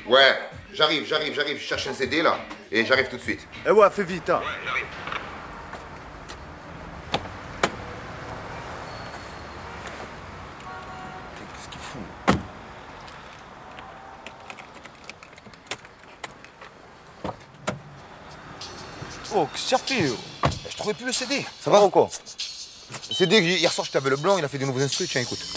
Ouais, j'arrive, je cherche un CD là, et j'arrive tout de suite. Eh ouais, fais vite, hein. Ouais, j'arrive. Qu'est-ce qu'il fout? Oh, qu'est-ce que tu as fait? Je trouvais plus le CD. Ça va ou quoi? Le CD, hier soir, je t'avais le blanc, il a fait des nouveaux instruments. Tiens, écoute.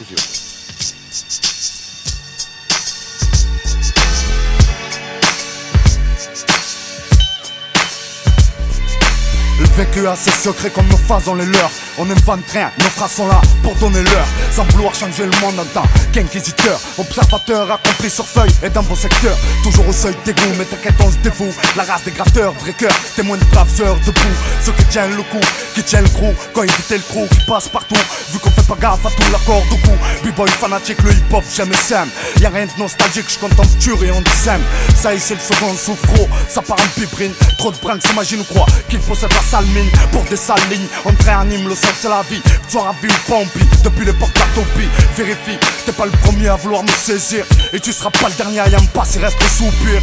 Le vécu a ses secrets comme nos phases, on les leurs. On invente rien, nos phrases sont là pour donner l'heure. Sans vouloir changer le monde en tant qu'inquisiteur. Observateur accompli sur feuille et dans vos secteurs. Toujours au seuil d'égout, mais t'inquiète on se dévoue. La race des gratteurs, breakers, témoins de braves heures debout. Ceux qui tiennent le coup, qui tiennent le crew. Quand éviter le crew qui passe partout. Vu qu'on fait pas gaffe à tout l'accord au cou. B-boy fanatique, le hip-hop j'aime et sème. Y'a rien de nostalgique, j'contemple tuer et on sème. Ça y est c'est le second souffro, ça part en pibrine. Trop de branques s'imagine ou croient qu'ils possèdent la sale mine. Pour des sales lignes, on réanime le sol c'est la vie. Tu sois ravi ou pompi, depuis l'époque de la topie. Vérifie, t'es pas le premier à vouloir me saisir. Et tu seras pas le dernier à y en passer, reste le soupir.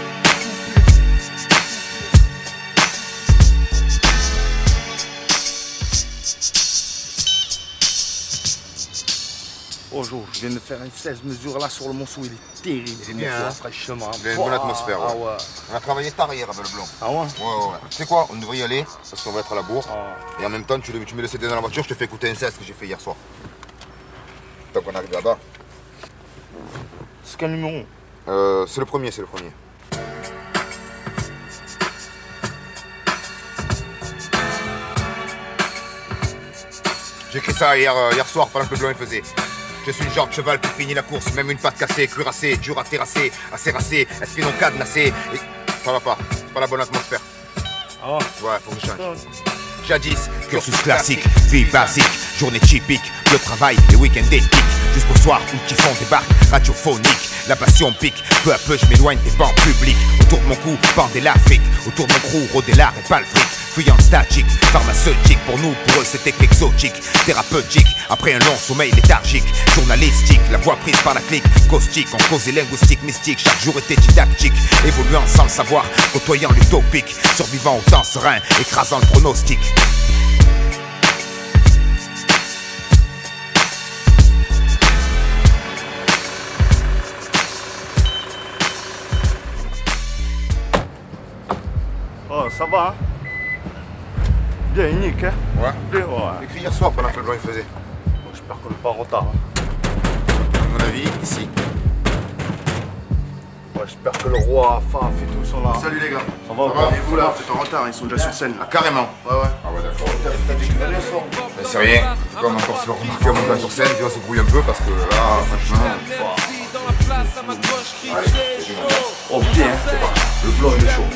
Oh Jo, je viens de faire une 16 mesures là sur le morceau, il est terrible. Il est bien, hein. Fraîchement. Il y a une bonne atmosphère, ouais. Ah ouais. On a travaillé tard hier avec le blanc. Ah ouais? Ouais. Tu sais quoi, on devrait y aller, parce qu'on va être à la bourre. Ah. Et en même temps, tu mets le CD dans la voiture, je te fais écouter un 16 que j'ai fait hier soir. Tant qu'on arrive là-bas. C'est quel numéro? C'est le premier. J'ai écrit ça hier soir pendant que le blanc il faisait. Je suis le genre de cheval qui finit la course, même une patte cassée, cuirassée, dur à terrasser, assez racé, esprit non cadenassé. Et ça va pas, c'est pas la bonne atmosphère. Ah ouais? Ouais, faut que je change. Jadis, cursus classique, vie basique, journée typique, le travail, les week-ends éthiques. Jusqu'au soir où le kiffon débarque, radiophonique, la passion pique. Peu à peu je m'éloigne des bancs publics. Autour de mon cou, bandait l'Afrique. Autour de mon crew, rôdait l'art et pas le fric. Fuyant statique, pharmaceutique, pour nous, pour eux c'était exotique. Thérapeutique, après un long sommeil léthargique. Journalistique, la voix prise par la clique. Caustique, en causé linguistique, mystique. Chaque jour était didactique, évoluant sans le savoir, côtoyant l'utopique. Survivant au temps serein, écrasant le pronostic. Oh, ça va, hein? Bien, unique, hein? Ouais. Bien, ouais. J'ai écrit hier soir pendant que le blanc il faisait. Bon, j'espère qu'on n'est pas en retard, hein. À mon avis, ici. Ouais, j'espère que le roi, Faf et tout sont là. Salut les gars. Ça va ou pas? Et vous là, vous êtes en retard, ils sont déjà sur scène. Ah, carrément. Ouais. Ah ouais, d'accord. Mais c'est rien. En tout cas, on a encore se le remarquer en montant sur scène, puis on se brouille un peu parce que là, franchement. Allez, c'est du monde. Oh, bien, hein? C'est parti. Le blanc il est chaud.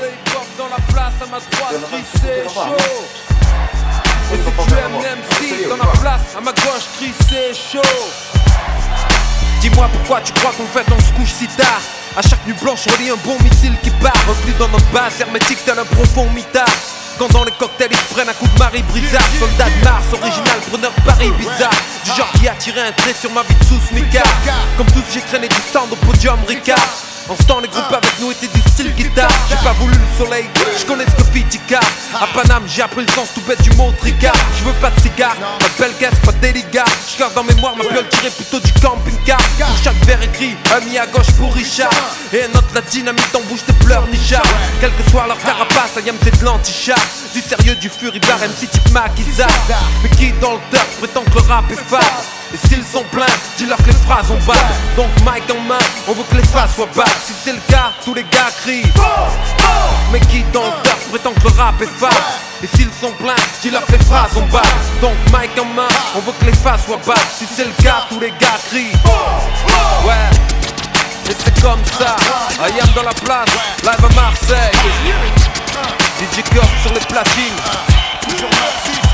Et si tu aimes l'MC, dans la place, à ma gauche, crie c'est chaud. Dis-moi pourquoi tu crois qu'en fait on se couche si tard. À chaque nuit blanche on lit un bon missile qui part. Repli dans notre base hermétique tel un profond mitard. Quand dans les cocktails ils se prennent un coup de Marie Brizard. Soldat de Mars, original, preneur de Paris bizarre. Du genre qui a tiré un trait sur ma vie de sous-smicard. Comme tous j'ai traîné du sang au podium Ricard. En ce temps les groupes avec nous étaient du style guitare. J'ai pas voulu le soleil, je connais ce que fit Ticard. À Paname j'ai appris le sens tout bête du mot tricard. Je veux pas de cigare, pas de belle caisse, pas de déligat. Je garde en mémoire ma piole tirée plutôt du camping-car. Pour chaque verre écrit, un mis à gauche pour Richard. Et un autre la dynamite en bouche de pleurs Nichard. Quel que soit leur carapace, Ayam c'est de l'anti-chat. Du sérieux, du furibar, MC type Makiza. Mais qui dans le turf prétend que le rap est fade. Et s'ils sont pleins, dis-leur que les phrases ont battent. Donc mic en main, on veut que les faces soient battes. Si c'est le cas, tous les gars crient. Mais qui dans le turf prétend que le rap est fade. Et s'ils sont pleins, dis-leur que les phrases ont battent. Donc mic en main, on veut que les faces soient battes. Si c'est le cas, tous les gars crient. Ouais. Et c'est comme ça, Ayam dans la place, live à Marseille. DJ Kurt sur les platines.